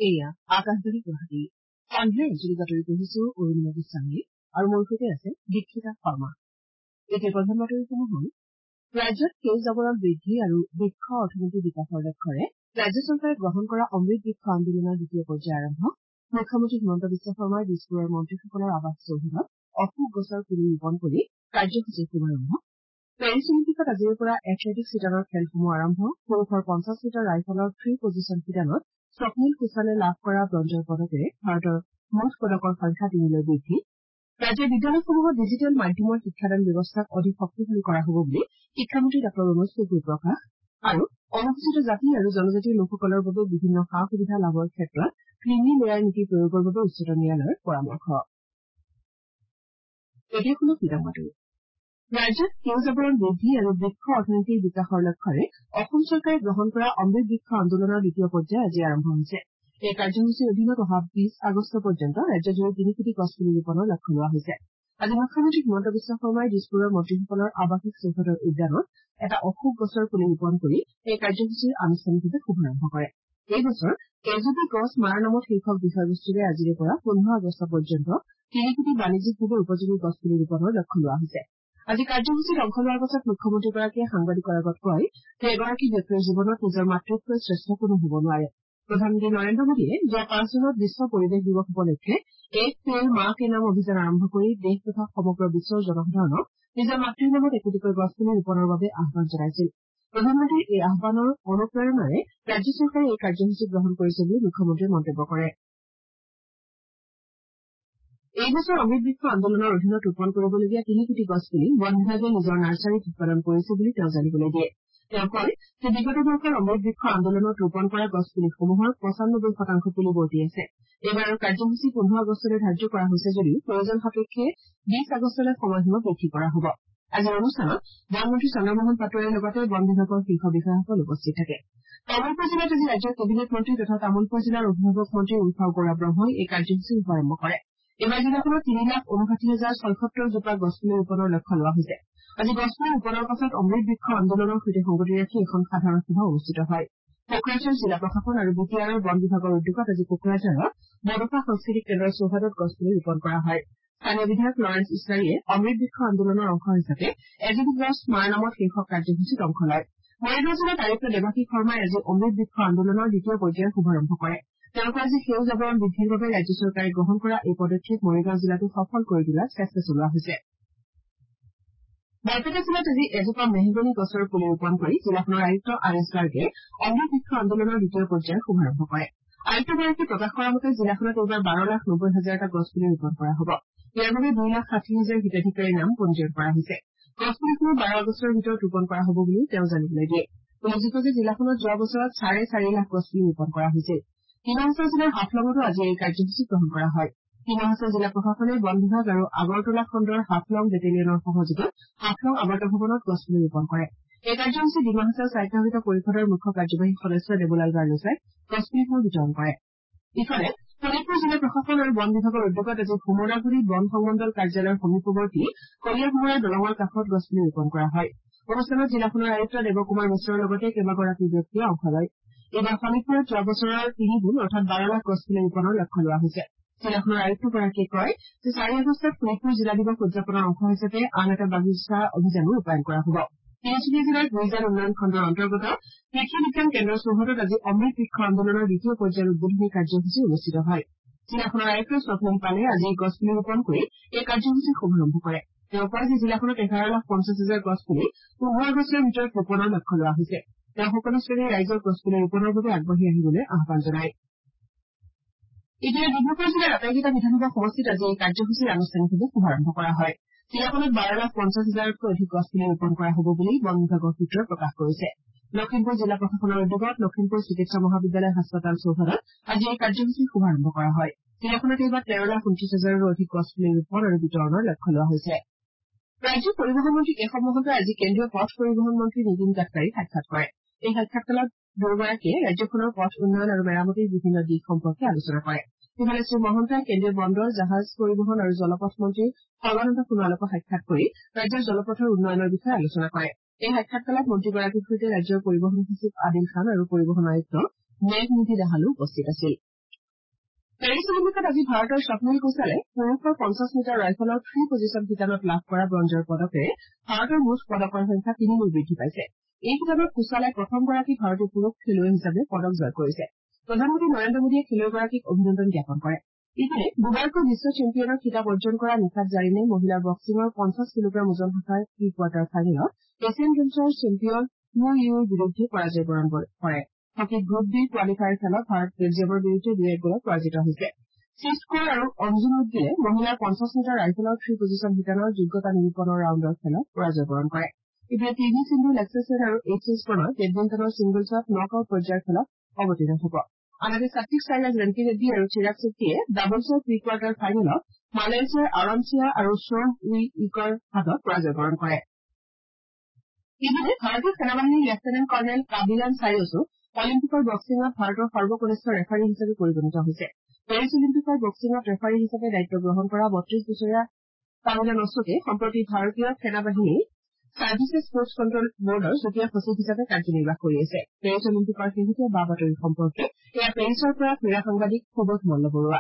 এয়া আকাশবাণী গুৱাহাটী সন্ধিয়া আঞ্চলিক বাতৰি পঢ়িছো অৰুণিমা গোস্বামী আৰু মোৰ সৈতে আছে দীক্ষিতা শৰ্মা। এতিয়া প্ৰধান বাতৰিসমূহ হ'ল ৰাজ্যত সেউজ আৱৰণ বৃদ্ধি আৰু বৃক্ষ অৰ্থনীতি বিকাশৰ লক্ষ্যৰে ৰাজ্য চৰকাৰে গ্ৰহণ কৰা অমৃত বৃক্ষ আন্দোলনৰ দ্বিতীয় পৰ্যায় আৰম্ভ। মুখ্যমন্ত্ৰী হিমন্ত বিশ্ব শৰ্মাই দিছপুৰৰ মন্ত্ৰীসকলৰ আৱাস চৌহদত অশোক গছৰ পুলি ৰোপণ কৰি কাৰ্যসূচীৰ শুভাৰম্ভ। পেৰিছ অলিম্পিকত আজিৰে পৰা এথলেটিকছ শিতানৰ খেলসমূহ আৰম্ভ। পুৰুষৰ ৫০ মিটাৰ ৰাইফলৰ থ্ৰী পজিছন শিতানত স্বপ্নীল কুছালে লাভ কৰা ব্ৰঞ্জৰ পদকেৰে ভাৰতৰ মুঠ পদকৰ সংখ্যা ৩লৈ বৃদ্ধি। ৰাজ্যৰ বিদ্যালয়সমূহত ডিজিটেল মাধ্যমৰ শিক্ষাদান ব্যৱস্থাক অধিক শক্তিশালী কৰা হ'ব বুলি শিক্ষামন্ত্ৰী ডাঃ ৰমেশ পেগুৰ প্ৰকাশ। আৰু অনুসূচিত জাতি আৰু জনজাতিৰ লোকসকলৰ বাবে বিভিন্ন সা সুবিধা লাভৰ ক্ষেত্ৰত ক্ৰিমি লেয়াৰ নীতি প্ৰয়োগৰ বাবে উচ্চতম ন্যায়ালয়ৰ পৰামৰ্শ। ৰাজ্যত সেউজ আৱৰণ বৃদ্ধি আৰু বৃক্ষ অৰ্থনীতিৰ বিকাশৰ লক্ষ্যৰে অসম চৰকাৰে গ্ৰহণ কৰা অমৃত বৃক্ষ আন্দোলনৰ দ্বিতীয় পৰ্যায় আজি আৰম্ভ হৈছে। এই কাৰ্যসূচীৰ অধীনত অহা ২০ আগষ্ট পৰ্যন্ত ৰাজ্যজুৰি ৩ কোটি গছ পুলি ৰোপণৰ লক্ষ্য লোৱা হৈছে। আজি মুখ্যমন্ত্ৰী হিমন্ত বিশ্ব শৰ্মাই দিছপুৰৰ মন্ত্ৰীসকলৰ আৱাসিক চৌহদৰ উদ্যানত এটা অশোক গছৰ পুলি ৰোপণ কৰি এই কাৰ্যসূচীৰ আনুষ্ঠানিকভাৱে শুভাৰম্ভ কৰে। এই বছৰ এজোপি গছ মাৰ নামত শীৰ্ষক বিষয়বস্তুৰে আজিৰে পৰা ১৫ আগষ্ট পৰ্যন্ত ৩ কোটি বাণিজ্যিকভাৱে উপযোগী গছ পুলি ৰোপণৰ লক্ষ্য লোৱা হৈছে। আজি কাৰ্যসূচীত অংশ লোৱাৰ পাছত মুখ্যমন্ত্ৰীগৰাকীয়ে সাংবাদিকৰ আগত কয় যে এগৰাকী ব্যক্তিৰ জীৱনত নিজৰ মাতৃতকৈ শ্ৰেষ্ঠ কোনো হ'ব নোৱাৰে। প্ৰধানমন্ত্ৰী নৰেন্দ্ৰ মোদীয়ে যোৱা ৫ জুনত বিশ্ব পৰিৱেশ দিৱস উপলক্ষে এক পেড় মা কে নাম অভিযান আৰম্ভ কৰি দেশ তথা সমগ্ৰ বিশ্বৰ জনসাধাৰণক নিজৰ মাতৃৰ নামত একোটিকৈ গছপুলি ৰোপণৰ বাবে আহান জনাইছিল। প্ৰধানমন্ত্ৰীৰ এই আহানৰ অনুপ্ৰেৰণাৰে ৰাজ্য চৰকাৰে এই কাৰ্যসূচী গ্ৰহণ কৰিছে বুলি মুখ্যমন্ত্ৰীয়ে মন্তব্য কৰে। এই বছৰ অমৃত বৃক্ষ আন্দোলনৰ অধীনত ৰোপণ কৰিবলগীয়া ৩ কোটি গছ পুলি বন বিভাগে নিজৰ নাৰ্চাৰীত উৎপাদন কৰিছে বুলি তেওঁ জানিবলৈ দিয়ে। তেওঁ কয় যে বিগত বৰ্ষৰ অমৃত বৃক্ষ আন্দোলনত ৰোপণ কৰা গছপুলিসমূহৰ ৯৫% পুলি বৰ্তি আছে। এইবাৰৰ কাৰ্যসূচী ১৫ আগষ্টলৈ ধাৰ্য কৰা হৈছে যদিও প্ৰয়োজন সাপেক্ষে ২০ আগষ্টলৈ সময়সীমা বৃদ্ধি কৰা হ'ব। আজিৰ অনুষ্ঠানত বনমন্ত্ৰী চন্দ্ৰমোহন পাটোৱাৰীৰ লগতে বন বিভাগৰ শীৰ্ষ বিষয়াসকল উপস্থিত থাকে। তামুলপুৰ জিলাত আজি ৰাজ্যৰ কেবিনেট মন্ত্ৰী তথা তামুলপুৰ জিলাৰ অভিভাৱক মন্ত্ৰী উলফাও গৌৰা ব্ৰহ্মই এই কাৰ্যসূচীৰ শুভাৰম্ভ কৰে। এইবাৰ জিলাখনত ৩,৫৯,০৭৬ জোপা গছপুলি ৰোপণৰ লক্ষ্য লোৱা হৈছে। আজি গছপুলি ৰোপণৰ পাছত অমৃত বৃক্ষ আন্দোলনৰ সৈতে সংগতি ৰাখি এখন সাধাৰণ সভা অনুষ্ঠিত হয়। কোকৰাঝাৰ জিলা প্ৰশাসন আৰু বি টি আৰৰ বন বিভাগৰ উদ্যোগত আজি কোকৰাঝাৰৰ বড়োফা সাংস্কৃতিক কেন্দ্ৰৰ চৌহদত গছপুলি ৰোপণ কৰা হয়। স্থানীয় বিধায়ক লৰেন্স ইছলাৰীয়ে অমৃত বৃক্ষ আন্দোলনৰ অংশ হিচাপে এজোপি গছ মাৰ নামত শীৰ্ষক কাৰ্যসূচীত অংশ লয়। মৰিগাঁও জিলাত আয়ুক্ত দেৱাশীষ শৰ্মাই আজি অমৃত বৃক্ষ আন্দোলনৰ দ্বিতীয় পৰ্যায়ৰ শুভাৰম্ভ কৰে। তেওঁ কয় যে সেউজ আৱৰণ বৃদ্ধিৰ বাবে ৰাজ্য চৰকাৰে গ্ৰহণ কৰা এই পদক্ষেপ মৰিগাঁও জিলাটো সফল কৰি তোলাত চেষ্টা চলোৱা হৈছে। বৰপেটা জিলাত আজি এজোপা মেহগনি গছৰ পুলি ৰোপণ কৰি জিলাখনৰ আয়ুক্ত আৰ এছ গাৰ্গে অমৃত বৃক্ষ আন্দোলনৰ দ্বিতীয় পৰ্যায়ৰ শুভাৰম্ভ কৰে। আয়ুক্তগৰাকীয়ে প্ৰকাশ কৰা মতে জিলাখনত এইবাৰ ১২,৯০,০০০টা গছপুলি ৰোপণ কৰা হ'ব। ইয়াৰ বাবে ২,৬০,০০০ হিতাধিকাৰীৰ নাম পঞ্জীয়ন কৰা হৈছে। গছপুলিসমূহ ১২ আগষ্টৰ ভিতৰত ৰোপণ কৰা হ'ব বুলিও তেওঁ জানিবলৈ দিয়ে। উল্লেখযোগ্য যে জিলাখনত যোৱা বছৰত ৪.৫ লাখ গছপুলি ৰোপণ কৰা হৈছিল। ডিমা হাছাও জিলাৰ হাফলঙতো আজি এই কাৰ্যসূচী গ্ৰহণ কৰা হয়। ডিমা হাছাও জিলা প্ৰশাসনে বন বিভাগ আৰু আগৰতলা খণ্ডৰ হাফলং বেটেলিয়নৰ সহযোগত হাফলং আৱৰ্ত ভৱনত গছপুলি ৰোপণ কৰে। এই কাৰ্যসূচী ডিমা হাছাও স্বায়ত্তশাসিত পৰিষদৰ মুখ্য কাৰ্যবাহী সদস্য দেবুলাল গাৰ্লচাই গছপুলিসমূহ বিতৰণ কৰে। ইফালে শোণিতপুৰ জিলা প্ৰশাসন আৰু বন বিভাগৰ উদ্যোগত আজি ভোমোৰাগুৰি বন সংমণ্ডল কাৰ্যালয়ৰ সমীপৱৰ্তী কলীয়া ভোমোৰা দলঙৰ কাষত গছপুলি ৰোপণ কৰা হয়। অনুষ্ঠানত জিলাখনৰ আয়ুক্ত দেৱকুমাৰ মিশ্ৰৰ লগতে কেইবাগৰাকী ব্যক্তিয়ে অংশ লয়। এইবাৰ শোণিতপুৰত যোৱা বছৰৰ ৩ গুণ অৰ্থাৎ ১২ লাখ গছপুলি ৰোপণৰ লক্ষ্য লোৱা হৈছে। জিলাখনৰ আয়ুক্তগৰাকীয়ে কয় যে ৪ আগষ্টত শোণিতপুৰ জিলা দিৱস উদযাপনৰ অংশ হিচাপে আন এটা বাগিচা অভিযানো ৰূপায়ণ কৰা হ'ব। তিনিচুকীয়া জিলাৰ গুইজান উন্নয়ন খণ্ডৰ অন্তৰ্গত কৃষি বিজ্ঞান কেন্দ্ৰৰ চৌহদত আজি অমৃত বৃক্ষ আন্দোলনৰ দ্বিতীয় পৰ্যায়ৰ উদ্বোধনী কাৰ্যসূচী অনুষ্ঠিত হয়। জিলাখনৰ আয়ুক্ত স্বপ্নীল পালে আজি গছপুলি ৰোপণ কৰি এই কাৰ্যসূচীৰ শুভাৰম্ভ কৰে। তেওঁ কয় যে জিলাখনত ১১,৫০,০০০ গছপুলি ১৫ আগষ্টৰ ভিতৰত ৰোপণৰ লক্ষ্য লোৱা হৈছে। তেওঁ সকলো শ্ৰেণীৰ ৰাইজক গছপুলি ৰোপণৰ বাবে আগবাঢ়ি আহিবলৈ আহান জনায়। ইপিনে ডিব্ৰুগড় জিলাৰ আটাইকেইটা বিধানসভা সমষ্টিত আজি এই কাৰ্যসূচীৰ আনুষ্ঠানিকভাৱে শুভাৰম্ভ কৰা হয়। জিলাখনত ১২,৫০,০০০তকৈ অধিক গছপুলি ৰোপণ কৰা হ'ব বুলি বন বিভাগৰ সূত্ৰই প্ৰকাশ কৰিছে। লখিমপুৰ জিলা প্ৰশাসনৰ উদ্যোগত লখিমপুৰ চিকিৎসা মহাবিদ্যালয় হাস্পতাল চৌহদত আজি এই কাৰ্যসূচীৰ শুভাৰম্ভ কৰা হয়। জিলাখনত এইবাৰ ১৩,২৯,০০০ৰো অধিক গছপুলি ৰোপণ আৰু বিতৰণৰ লক্ষ্য লোৱা হৈছে। ৰাজ্যৰ পৰিবহণ মন্ত্ৰী কেশৱ মহন্তই আজি কেন্দ্ৰীয় পথ পৰিবহণ মন্ত্ৰী নীতিন গাডকাৰীক সাক্ষাৎ কৰে। এই সাক্ষাৎকালত দুয়োগৰাকীয়ে ৰাজ্যখনৰ পথ উন্নয়ন আৰু মেৰামতিৰ বিভিন্ন দিশ সম্পৰ্কে আলোচনা কৰে। ইফালে শ্ৰীমহন্তই কেন্দ্ৰীয় বন্দৰ জাহাজ পৰিবহণ আৰু জলপথ মন্ত্ৰী সৰ্বানন্দ সোণোৱালকো সাক্ষাৎ কৰি ৰাজ্যৰ জলপথৰ উন্নয়নৰ বিষয়ে আলোচনা কৰে। এই সাক্ষাৎকালত মন্ত্ৰীগৰাকীৰ সৈতে ৰাজ্যৰ পৰিবহণ সচিব আদিল খান আৰু পৰিবহণ আয়ুক্ত মেঘ নিধি দাহালো উপস্থিত আছিল। পেৰিছ অলিম্পিকত আজি ভাৰতৰ স্বপ্নীল কুশালে পুৰুষৰ 50 মিটাৰ ৰাইফলৰ ফ্ৰী পজিচন শিতানত লাভ কৰা ব্ৰঞ্জৰ পদকেৰে ভাৰতৰ মুঠ পদকৰ সংখ্যা 3 বৃদ্ধি পাইছে। এই শিতানত কুশালে প্ৰথমগৰাকী ভাৰতীয় পুৰুষ খেলুৱৈ হিচাপে পদক জয় কৰিছে। প্ৰধানমন্ত্ৰী নৰেন্দ্ৰ মোদীয়ে খেলুৱৈগৰাকীক অভিনন্দন জ্ঞাপন কৰে। ইপিনে দুবাৰকৈ বিশ্ব চেম্পিয়নৰ খিতাপ অৰ্জন কৰা নিশাত জাৰিনে মহিলাৰ বক্সিঙৰ 50 কিলোগ্ৰাম ওজন শাখাৰ প্ৰি কোৱাৰ্টাৰ ফাইনেলত এছিয়ান গেমছৰ চেম্পিয়ন মু ইউৰ বিৰুদ্ধে পৰাজয় বৰণ কৰে। হকীত গ্ৰুপ বিৰ কোৱালিফায়াৰ খেলত ভাৰত বেলজিয়ামৰ বিৰুদ্ধে 2-1 গ'লত পৰাজিত হৈছে। চিষ্ট কৌৰ আৰু অঞ্জুম উদ্গিলে মহিলাৰ 50 মিটাৰ ৰাইফলৰ ফ্ৰী পজিচন শিতানৰ যোগ্যতা নিৰূপণৰ ৰাউণ্ডৰ খেলত পৰাজয় বৰণ কৰে। ইপিনে পি ভি সিন্ধু লেক্সা সেন আৰু এইচ এছ প্ৰণয় বেডমিণ্টনৰ ছিংগলছত নক আউট পৰ্যায়ৰ খেলত অৱতীৰ্ণ হ'ব। আনহাতে সাত্বিক সাইৰাজ ৰেংকি ৰেড্ডী আৰু চিৰাগ ছেট্টীয়ে ডাবলছৰ প্ৰি কোৱাৰ্টাৰ ফাইনেলত মালয়েছিয়াৰ আৰামছিয়া আৰু শ্ব'ং উই ইকৰ হাতত পৰাজয় বৰণ কৰে। ইপিনে ভাৰতীয় সেনাবাহিনীৰ লেফটেনেণ্ট কৰ্ণেল কাবিলান চাইয়ছো অলিম্পিকৰ বক্সিঙত ভাৰতৰ সৰ্বকনিষ্ঠ ৰেফাৰী হিচাপে পৰিগণিত হৈছে। পেৰিছ অলিম্পিকৰ বক্সিঙত ৰেফাৰী হিচাপে দায়িত্ব গ্ৰহণ কৰা 32 বছৰীয়া কাবিলান অশোকে সম্প্ৰতি ভাৰতীয় সেনাবাহিনীৰ ছাৰ্ভিচেছ স্পৰ্টছ কণ্ট্ৰল বৰ্ডৰ যুটীয়া সচিব হিচাপে কাৰ্যনিৰ্বাহ কৰি আছে। পেৰিছ অলিম্পিকৰ শেহতীয়া বা বাতৰি সম্পৰ্কে এয়া পেৰিছৰ পৰা ক্ৰীড়া সাংবাদিক সুবোধ মল্লবৰুৱা।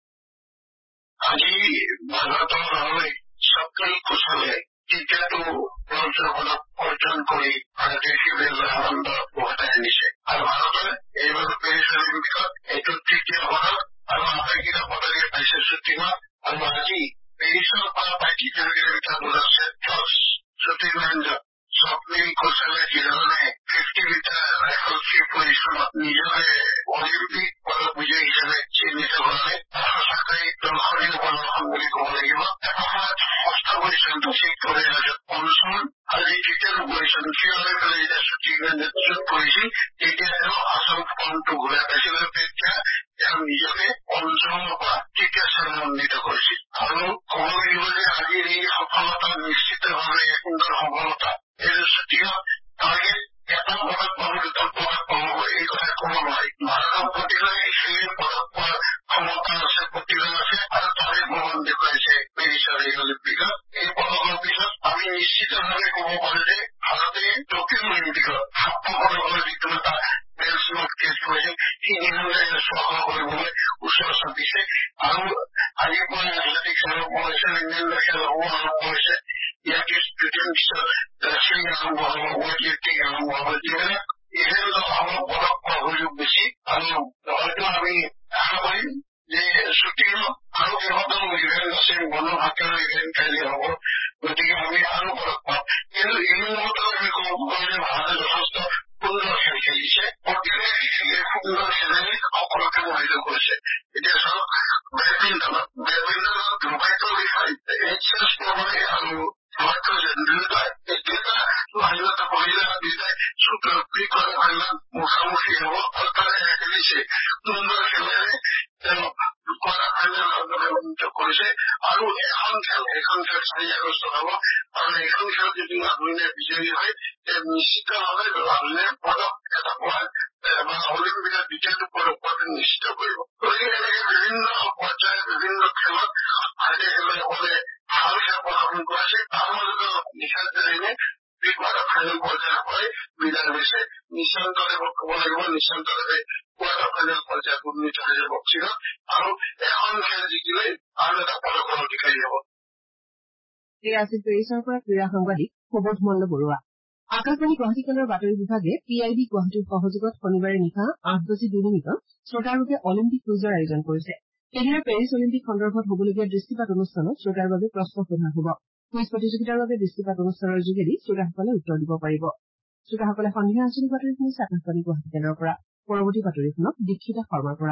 আজি ভাৰতৰ হৈ স্বপ্নীল কুশলে দ্বিতীয়টো ব্ৰঞ্জৰ পদক অৰ্জন কৰি ভাৰতীয় শিবিৰলৈ আনন্দ উভতাই আনিছে আৰু ভাৰতে এইবাৰ পেৰিছ অলিম্পিকত এইটো তৃতীয় পদক আৰু আটাইকেইটা পদকে পাইছে শ্বুটিঙত আৰু আজি পেৰিছৰ পৰা 35 কিলোমিটাৰ দূৰত শ্বুটিংলেণ্ডত স্বপ্নীল কুশলে যিধৰণে 50 মিটাৰ ৰাইফল ফ্ৰী পজিচনত নিজকে অলিম্পিক পদক বিজয়ী হিচাপে চিহ্নিত কৰালে সঁচাকৈ দৰ্শনীয় প্ৰদৰ্শন বুলি ক'ব লাগিব। এটা সময়ত ষষ্ঠ পজিচনটো ঠিক কৰি পঞ্চম আজি তৃতীয় পজিচন থিয়লৈ পেলাই যেতিয়া শ্বুটিংলেণ্ডত শ্বুট কৰিছিল তেতিয়া তেওঁ আচল ফৰ্মটো ঘূৰাই পাইছিল আৰু তেতিয়া তেওঁ নিজকে পঞ্চমৰ পৰা তৃতীয় স্থানত উন্নীত কৰিছিল। আৰু ক'ব লাগিব যে আজিৰ এই সফলতা নিশ্চিতভাৱে সুন্দৰ সফলতা। এই শ্বুটিঙত টাৰ্গেট এটা পদক পাব, দুটা পদক পাব এই কথা ক'ব নোৱাৰি। ভাৰতৰ প্ৰতিভাই সেই পদক পোৱাৰ ক্ষমতা আছে, প্ৰতিভা আছে আৰু তাৰে প্ৰমাণ দেখুৱাইছে পেৰিছৰ এই অলিম্পিকত। এই পদকৰ পিছত আমি নিশ্চিতভাৱে ক'ব পাৰো যে ভাৰতে টকিঅ' অলিম্পিকত 7 পদকৰ যিটো এটা বেঞ্চমাৰ্ক ক্ৰিয়েট কৰিছিল সি নিৰন্তৰে স্পৰ্শ কৰিবলৈ ওচৰ চাপিছে আৰু আজিৰ পৰা এথলেটিক্স আৰম্ভ হৈছে, অন্যান্য খেলসমূহ আৰম্ভ হৈছে। ইয়াৰ পিছত ৰেচলিং আৰম্ভ হ'ব, ৱেইট লিফটিং আৰম্ভ হ'ব। যিবিলাক ইভেণ্টত আমাৰ পদক পোৱাৰ সুযোগ বেছি আৰু হয়তো আমি আশা কৰিম যে শ্বুটিঙত আৰু কেইবাটাও ইভেণ্ট আছে, মনোভাকেৰ ইভেণ্ট কাইলৈ হ'ব, গতিকে আমি আৰু পদক পাম। কিন্তু ইভেণ্টত আমি ক'ব পাৰোঁ যে ভাৰতে যথেষ্ট সুন্দৰ খেল খেলিছে, প্ৰতিভাই সুন্দৰ খেলেৰে সকলোকে মোহিত কৰিছে। এতিয়া চাওক বেডমিণ্টনত ডুবাইতো এইচ এছ প্ৰণয় আৰু দুয়োটাই মহিলা দুয়োটাই প্ৰি কোৱাৰ্টাৰ ফাইনেলত মুখামুখি হ'ব আৰু তাৰে খেলিছে সুন্দৰ খেলেৰে তেওঁ কোৱাৰ্টাৰ ফাইনেলত উন্নীত কৰিছে আৰু এখন খেল 4 আগষ্টত হ'ব আৰু এইখন খেল যদি লাভলীনে বিজয়ী হয় তেওঁ নিশ্চিতভাৱে লাভলীনে পদক এটা পোৱাৰ বা অলিম্পিকত দ্বিতীয়টো পদক পোৱাটো নিশ্চিত কৰিব। গতিকে এনেকে বিভিন্ন পৰ্যায়ত বিভিন্ন খেলত ভাৰতীয় খেলুৱৈসকলে ভাল খেল প্ৰদৰ্শন কৰিছে। তাৰ মাজতে নিশাত জাৰিনে প্ৰি কোৱাৰ্টাৰ ফাইনেল পৰ্যায়ৰ পৰাই বিদায় লৈছে। নিশ্চিন্তভাৱে ক'ব লাগিব, নিশ্চিন্তভাৱে কোৱাৰ্টাৰ ফাইনেল পৰ্যায়ত উন্নীত হৈছে বক্সিঙত আৰু এখন খেল জিকিলে আৰু এটা পদকৰ অধিকাৰী হ'ব। এয়া আছিল পেৰিছৰ পৰা ক্ৰীড়া সাংবাদিক সুবোধ মল্লবৰুৱা। আকাশবাণী গুৱাহাটী কেন্দ্ৰৰ বাতৰি বিভাগে পি আই বি গুৱাহাটীৰ সহযোগত শনিবাৰে নিশা 8:02 শ্ৰোতাৰ বাবে অলিম্পিক কুইজৰ আয়োজন কৰিছে। সেইদিনা পেৰিছ অলিম্পিক সন্দৰ্ভত হ'বলগীয়া দৃষ্টিপাত অনুষ্ঠানত শ্ৰোতাৰ বাবে প্ৰশ্ন সোধা হ'ব। কুইজ প্ৰতিযোগিতাৰ বাবে দৃষ্টিপাত অনুষ্ঠানৰ যোগেদি শ্ৰোতাসকলে উত্তৰ দিব পাৰিব। শ্ৰোতাসকলে সন্ধিয়া আঞ্চলিক বাতৰি শুনিছে আকাশবাণী গুৱাহাটী কেন্দ্ৰৰ পৰা। পৰৱৰ্তী বাতৰি শুনক দীক্ষিতা শৰ্মাৰ পৰা।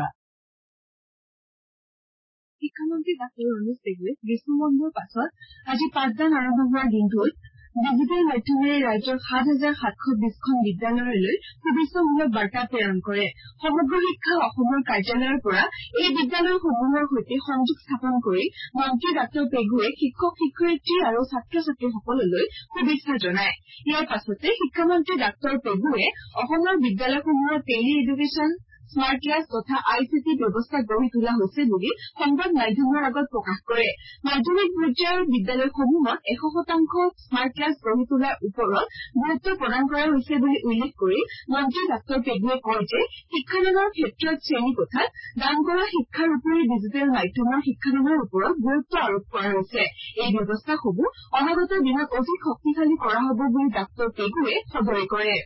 শিক্ষামন্ত্ৰী ডাঃ ৰমেশ পেগুৱে গ্ৰীষ্ম বন্ধৰ পাছত আজি পাঠদান আৰম্ভ হোৱাৰ দিনটোত ডিজিটেল মাধ্যমেৰে ৰাজ্যৰ 7,720খন বিদ্যালয়লৈ শুভেচ্ছামূলক বাৰ্তা প্ৰেৰণ কৰে। সমগ্ৰ শিক্ষা অসমৰ কাৰ্যালয়ৰ পৰা এই বিদ্যালয়সমূহৰ সৈতে সংযোগ স্থাপন কৰি মন্ত্ৰী ডাঃ পেগুৱে শিক্ষক-শিক্ষয়িত্ৰী আৰু ছাত্ৰ-ছাত্ৰীসকললৈ শুভেচ্ছা জনায়। ইয়াৰ পাছতে শিক্ষামন্ত্ৰী ডাঃ পেগুৱে অসমৰ বিদ্যালয়সমূহৰ টেলি এডুকেশ্যন স্মাৰ্ট ক্লাছ তথা ICT ব্যৱস্থা গঢ়ি তোলা হৈছে বুলি সংবাদ মাধ্যমৰ আগত প্ৰকাশ কৰে। মাধ্যমিক পৰ্যায়ৰ বিদ্যালয়সমূহত 100% স্মাৰ্ট ক্লাছ গঢ়ি তোলাৰ ওপৰত গুৰুত্ব প্ৰদান কৰা হৈছে বুলি উল্লেখ কৰি মন্ত্ৰী ডাঃ পেগুৱে কয় যে শিক্ষাদানৰ ক্ষেত্ৰত শ্ৰেণীকোঠাত দান কৰা শিক্ষাৰ উপৰি ডিজিটেল মাধ্যমৰ শিক্ষাদানৰ ওপৰত গুৰুত্ব আৰোপ কৰা হৈছে। এই ব্যৱস্থাসমূহ অনাগত দিনত অধিক শক্তিশালী কৰা হ'ব বুলি ডাঃ পেগুৱে সদৰি কৰে।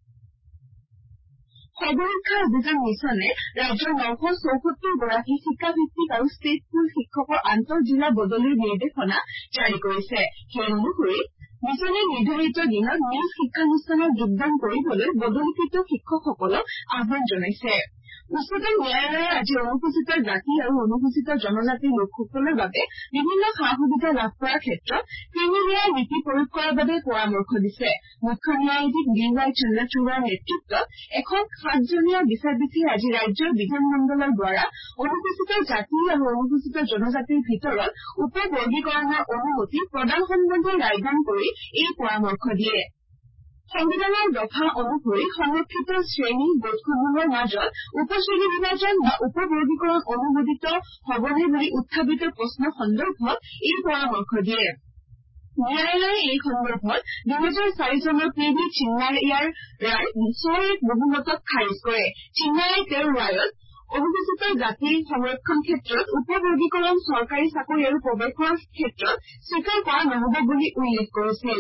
সৰ্বশিক্ষা অভিযান মিছনে ৰাজ্যৰ 974 গৰাকী শিক্ষাভিত্তিক আৰু ষ্টেট স্কুল শিক্ষকৰ আন্তঃজিলা বদলিৰ নিৰ্দেশনা জাৰি কৰিছে। সেই অনুসৰি মিছনে নিৰ্ধাৰিত দিনত নিজ শিক্ষানুষ্ঠানত যোগদান কৰিবলৈ বদলিকৃত শিক্ষকসকলক আহ্বান জনাইছে। উচ্চতম ন্যায়ালয়ে আজি অনুসূচিত জাতি আৰু অনুসূচিত জনজাতিৰ লোকসকলৰ বাবে বিভিন্ন সা-সুবিধা লাভ কৰাৰ ক্ষেত্ৰত ক্ৰিমি লেয়াৰ নীতি প্ৰয়োগ কৰাৰ বাবে পৰামৰ্শ দিছে। মুখ্য ন্যায়াধীশ DY চন্দ্ৰচূড়ৰ নেতৃত্বত এখন 7জনীয়া বিচাৰপীঠে আজি ৰাজ্যৰ বিধানমণ্ডলৰ দ্বাৰা অনুসূচিত জাতি আৰু অনুসূচিত জনজাতিৰ ভিতৰত উপ বৰ্গীকৰণৰ অনুমতি প্ৰদান সম্বন্ধে ৰায়দান কৰি এই পৰামৰ্শ দিয়ে। সংবিধানৰ দফা অনুসৰি সংৰক্ষিত শ্ৰেণী গোটসমূহৰ মাজত উপশ্ৰেণী বিভাজন বা উপবৰ্গীকৰণ অনুমোদিত হ'বনে বুলি উত্থাপিত প্ৰশ্ন সন্দৰ্ভত এই পৰামৰ্শ দিয়ে। ন্যায়ালয়ে এই সন্দৰ্ভত 2004 চনৰ PV চিন্নায়াৰ ৰায় 6-1 বহুমতত খাৰিজ কৰে। চিন্নায়াই তেওঁৰ ৰায়ত অনুসূচিত জাতিৰ সংৰক্ষণ ক্ষেত্ৰত উপবৰ্গীকৰণ চৰকাৰী চাকৰি আৰু প্ৰৱেশৰ ক্ষেত্ৰত স্বীকাৰ কৰা নহ'ব বুলি উল্লেখ কৰিছিল।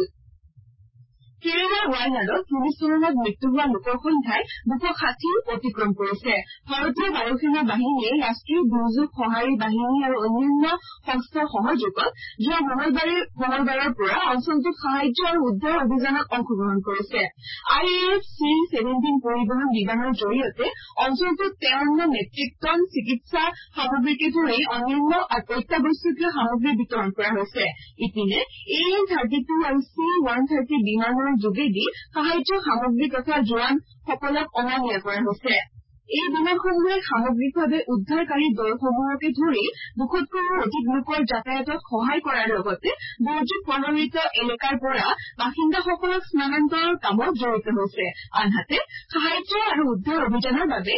কেৰালাৰ ৱায়নাডত ভূমিস্খলনত মৃত্যু হোৱা লোকৰ সংখ্যাই 260 অতিক্ৰম কৰিছে। ভাৰতীয় বায়ুসেনা বাহিনীয়ে ৰাষ্ট্ৰীয় দুৰ্যোগ সঁহাৰি বাহিনী আৰু অন্যান্য সংস্থাৰ সহযোগত যোৱা মঙলবাৰৰ পৰা অঞ্চলটোত সাহায্য আৰু উদ্ধাৰ অভিযানত অংশগ্ৰহণ কৰিছে। IAF C-17 পৰিবহণ বিমানৰ জৰিয়তে অঞ্চলটোত 53 মেট্ৰিক টন চিকিৎসা সামগ্ৰীকে ধৰি অন্যান্য অত্যাৱশ্যকীয় সামগ্ৰী বিতৰণ কৰা হৈছে। ইপিনে AN-32 আৰু C-130 বিমানৰ যোগেদি সাহায্য সামগ্ৰী তথা জোৱানসকলক অনা নিয়া কৰা হৈছে। এই বিমানসমূহে সামগ্ৰিকভাৱে উদ্ধাৰকাৰী দলসমূহকে ধৰি 200তকৈও অধিক লোকৰ যাতায়াতত সহায় কৰাৰ লগতে দুৰ্যোগ প্ৰভাৱিত এলেকাৰ পৰা বাসিন্দাসকলক স্থানান্তৰৰ কামত জড়িত হৈছে। আনহাতে সাহায্য আৰু উদ্ধাৰ অভিযানৰ বাবে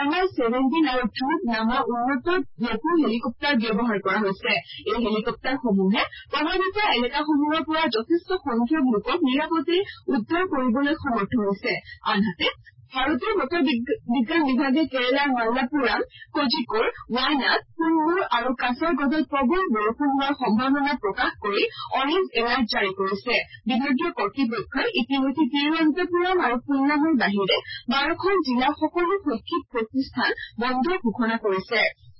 MI-17 আৰু ধ্ৰুৱ নামৰ উন্নত লঘু হেলিকপ্টাৰ ব্যৱহাৰ কৰা হৈছে। এই হেলিকপ্টাৰসমূহে প্ৰভাৱিত এলেকাসমূহৰ পৰা যথেষ্ট সংখ্যক লোকক নিৰাপদে উদ্ধাৰ কৰিবলৈ সমৰ্থ হৈছে। আনহাতে ভাৰতীয় বতৰ বিজ্ঞান বিভাগে কেৰালাৰ মাল্লাপুৰাম, কোঝিকোড, ৱায়নাড, কুন্নুৰ আৰু কাছাৰগোডত প্ৰবল বৰষুণ হোৱাৰ সম্ভাৱনা প্ৰকাশ কৰি অৰেঞ্জ এলাৰ্ট জাৰি কৰিছে। বিভাগীয় কৰ্তৃপক্ষই ইতিমধ্যে তিৰুৱনন্তপুৰম আৰু খুলনাৰ বাহিৰে 12খন জিলাৰ সকলো শৈক্ষিক প্ৰতিষ্ঠান বন্ধ ঘোষণা কৰিছে।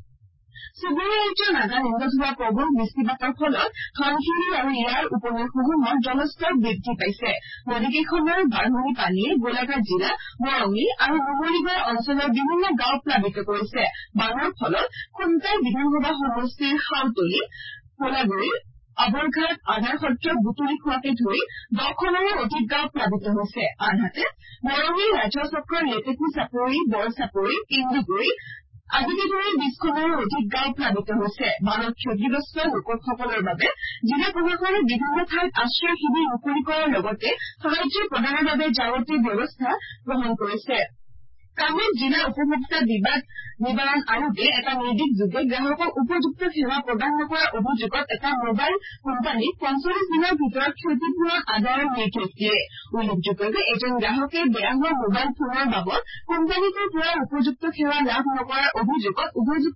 চুবুৰীয়া ৰাজ্য নাগালেণ্ডত হোৱা প্ৰবল বৃষ্টিপাতৰ ফলত ধনশিৰি আৰু ইয়াৰ উপনৈসমূহত জলস্তৰ বৃদ্ধি পাইছে। নদীকেইখনৰ বাঢ়নি পানীয়ে গোলাঘাট জিলা, মৰঙী আৰু নুমলীগড় অঞ্চলৰ বিভিন্ন গাঁও প্লাবিত কৰিছে। বানৰ ফলত খুমটাই বিধানসভা সমষ্টিৰ সাউতলী, ভোলাগুৰি, আবৰঘাট, আধাৰসত্ৰ, বুটুলিখোৱাকে ধৰি 10খনৰো অধিক গাঁও প্লাবিত হৈছে। আনহাতে মৰঙী, ৰাজহ চক্ৰৰ লেটেকু চাপৰি, বৰ চাপৰি, কেন্দুগুৰি আদিকে ধৰি 20খনৰো অধিক গাঁও প্লাবিত হৈছে। বানত ক্ষতিগ্ৰস্ত লোকসকলৰ বাবে জিলা প্ৰশাসনে বিভিন্ন ঠাইত আশ্ৰয় শিবিৰ মুকলি কৰাৰ লগতে সাহায্য প্ৰদানৰ বাবে যাৱতীয় ব্যৱস্থা গ্ৰহণ কৰিছে। কামৰূপ জিলা উপভোক্তা বিবাদ নিবাৰণ আয়োগে এটা নিৰ্দেশযোগে গ্ৰাহকক উপযুক্ত সেৱা প্ৰদান নকৰাৰ অভিযোগত এটা মোবাইল কোম্পানীক 45 দিনৰ ভিতৰত ক্ষতিপূৰণ আদায়ৰ নিৰ্দেশ দিয়ে। উল্লেখযোগ্য যে এজন গ্ৰাহকে বেয়া হোৱা মোবাইল ফোনৰ বাবদ কোম্পানীটোৰ পৰা উপযুক্ত সেৱা লাভ নকৰাৰ অভিযোগত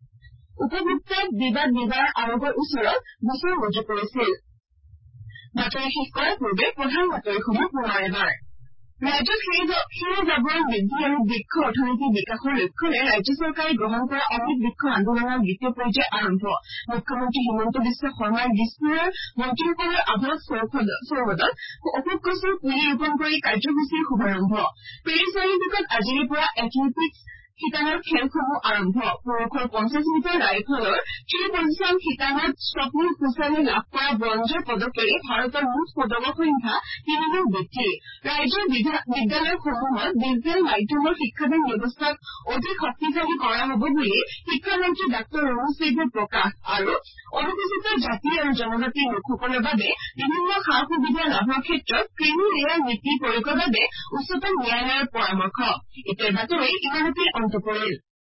উপভোক্তা বিবাদ নিবাৰণ আয়োগৰ ওচৰত গোচৰ ৰুজু কৰিছিল। বাতৰি শেষ কৰাৰ পূৰ্বে প্ৰধান বাতৰিসমূহ পুনৰ এবাৰ। ৰাজ্যত শিৰ জাবৰণ বৃদ্ধি আৰু বৃক্ষ অৰ্থনীতিৰ বিকাশৰ লক্ষ্যৰে ৰাজ্য চৰকাৰে গ্ৰহণ কৰা অমৃত বৃক্ষ আন্দোলনৰ দ্বিতীয় পৰ্যায় আৰম্ভ। মুখ্যমন্ত্ৰী হিমন্ত বিশ্ব শৰ্মাই দিছপুৰৰ মন্ত্ৰীসকলৰ আৱাস চৌহদত অশোক গছৰ পুলি ৰোপণ কৰি কাৰ্যসূচীৰ শুভাৰম্ভ। পেৰিছ অলিম্পিকত আজিৰে পৰা এথলেটিকছ শিতানৰ খেলসমূহ আৰম্ভ। পুৰুষৰ 50 মিটাৰ ৰাইফলৰ 3 পজিছন শিতানত স্বপ্নীল কুছালে লাভ কৰা ব্ৰঞ্জৰ পদকেৰে ভাৰতৰ মুঠ পদকৰ সংখ্যা 3 বৃদ্ধি। ৰাজ্যৰ বিদ্যালয়সমূহত ডিজিটেল মাধ্যমৰ শিক্ষাদান ব্যৱস্থাক অধিক শক্তিশালী কৰা হ'ব বুলি শিক্ষামন্ত্ৰী ডাঃ ৰণোজ পেগুৰ প্ৰকাশ আৰু অনুসূচিত জাতি আৰু জনজাতিৰ লোকসকলৰ বাবে বিভিন্ন সা-সুবিধা লাভৰ ক্ষেত্ৰত ক্ৰিমি লেয়াৰ নীতি প্ৰয়োগৰ বাবে উচ্চতম ন্যায়ালয়ৰ পৰামৰ্শ। এতিয়া বাতৰি ইমানতে অন্ত পৰিল।